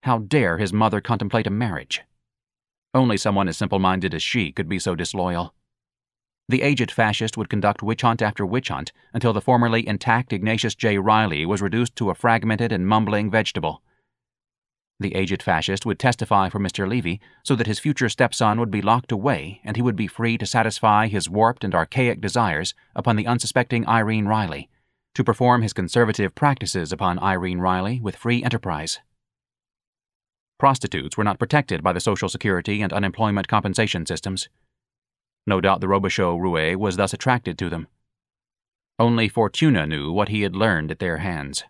How dare his mother contemplate a marriage? Only someone as simple-minded as she could be so disloyal. The aged fascist would conduct witch hunt after witch hunt until the formerly intact Ignatius J. Riley was reduced to a fragmented and mumbling vegetable. The aged fascist would testify for Mr. Levy so that his future stepson would be locked away and he would be free to satisfy his warped and archaic desires upon the unsuspecting Irene Riley, to perform his conservative practices upon Irene Riley with free enterprise. Prostitutes were not protected by the Social Security and unemployment compensation systems. No doubt the Robichaux roue was thus attracted to them. Only Fortuna knew what he had learned at their hands.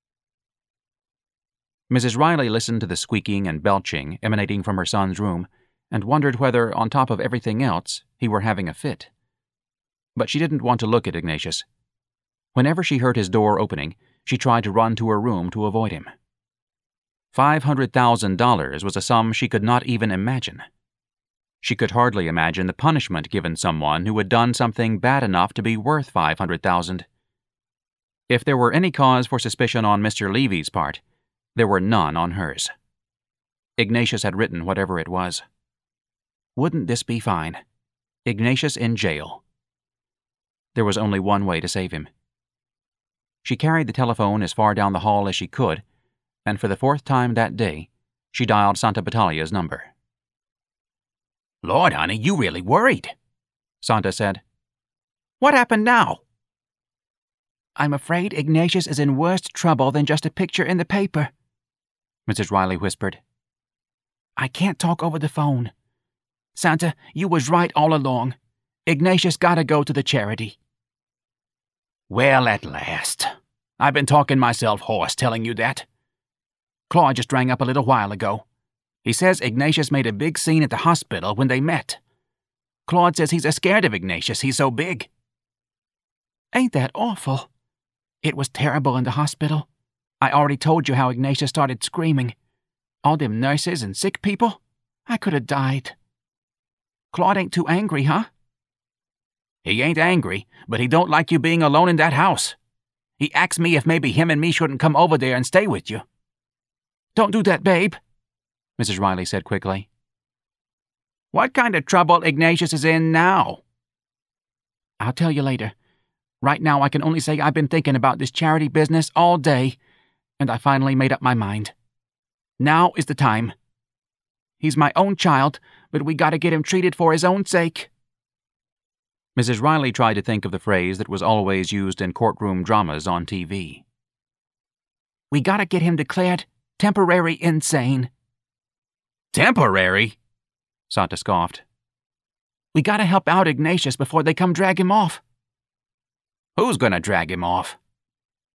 Mrs. Riley listened to the squeaking and belching emanating from her son's room and wondered whether, on top of everything else, he were having a fit. But she didn't want to look at Ignatius. Whenever she heard his door opening, she tried to run to her room to avoid him. $500,000 was a sum she could not even imagine. She could hardly imagine the punishment given someone who had done something bad enough to be worth $500,000. If there were any cause for suspicion on Mr. Levy's part, there were none on hers. Ignatius had written whatever it was. Wouldn't this be fine? Ignatius in jail. There was only one way to save him. She carried the telephone as far down the hall as she could, and for the fourth time that day, she dialed Santa Batalia's number. "Lord, honey, you really worried," Santa said. "What happened now?" "I'm afraid Ignatius is in worse trouble than just a picture in the paper," Mrs. Riley whispered. "I can't talk over the phone. Santa, you was right all along. Ignatius gotta go to the charity." "Well, at last. I've been talking myself hoarse telling you that. Claude just rang up a little while ago. He says Ignatius made a big scene at the hospital when they met. Claude says he's scared of Ignatius, he's so big." "Ain't that awful? It was terrible in the hospital. I already told you how Ignatius started screaming. All them nurses and sick people. I could have died." "Claude ain't too angry, huh?" "He ain't angry, but he don't like you being alone in that house. He asked me if maybe him and me shouldn't come over there and stay with you." "Don't do that, babe," Mrs. Riley said quickly. "What kind of trouble Ignatius is in now?" "I'll tell you later. Right now I can only say I've been thinking about this charity business all day, and I finally made up my mind. Now is the time. He's my own child, but we gotta get him treated for his own sake." Mrs. Riley tried to think of the phrase that was always used in courtroom dramas on TV. "We gotta get him declared temporary insane." "Temporary?" Santa scoffed. "We gotta help out Ignatius before they come drag him off." "Who's gonna drag him off?"